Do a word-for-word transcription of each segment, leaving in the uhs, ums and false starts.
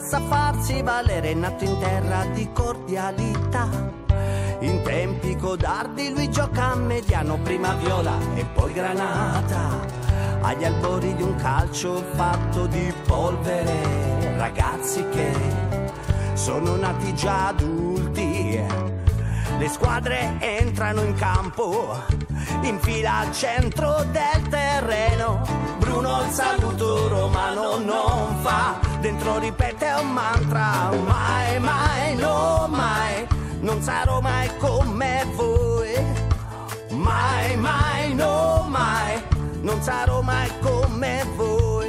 sa farsi valere, è nato in terra di cordialità. In tempi codardi lui gioca a mediano, prima viola e poi granata. Agli albori di un calcio fatto di polvere, ragazzi che sono nati già adulti. Le squadre entrano in campo, in fila al centro del terreno. Bruno il saluto romano non fa, dentro ripete un mantra: mai, mai, no mai, non sarò mai come voi. Mai, mai, no mai, non sarò mai come voi.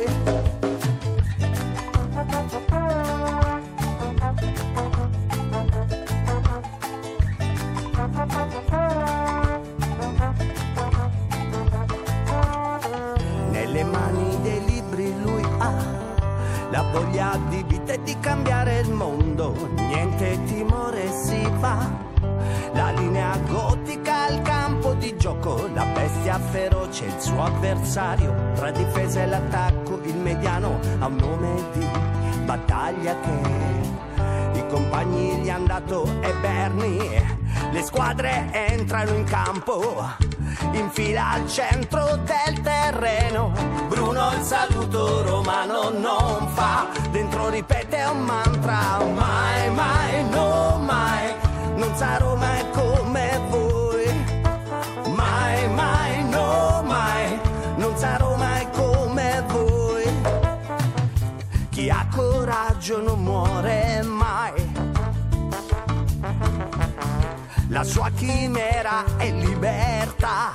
Nelle mani dei libri lui ha la voglia di vita e di cambiare il mondo, niente timore si va. La linea gotica al campo di gioco, la bestia feroce, il suo avversario. Tra difesa e l'attacco il mediano ha un nome di battaglia che i compagni gli han dato e Bernie. Le squadre entrano in campo, in fila al centro del terreno. Bruno il saluto romano non fa, dentro ripete un mantra: mai, mai, no mai, non sarò mai come voi. Mai, mai, no mai, non sarò mai come voi. Chi ha coraggio non muore mai, la sua chimera è libertà.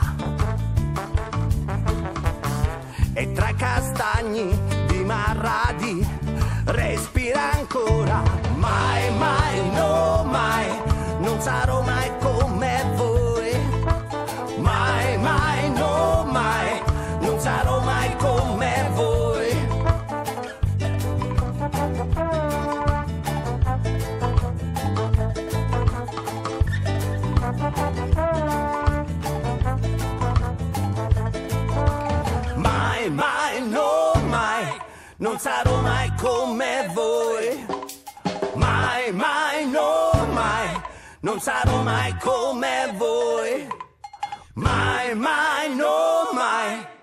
E tra castagni di Marradi respira ancora: mai, mai, no mai, non sarò mai come voi. Mai, mai, no mai, non sarò mai come voi. Mai, mai, no mai, non sarò mai come voi. Mai, mai, no mai, non sarò mai come voi. Mai, mai, no mai.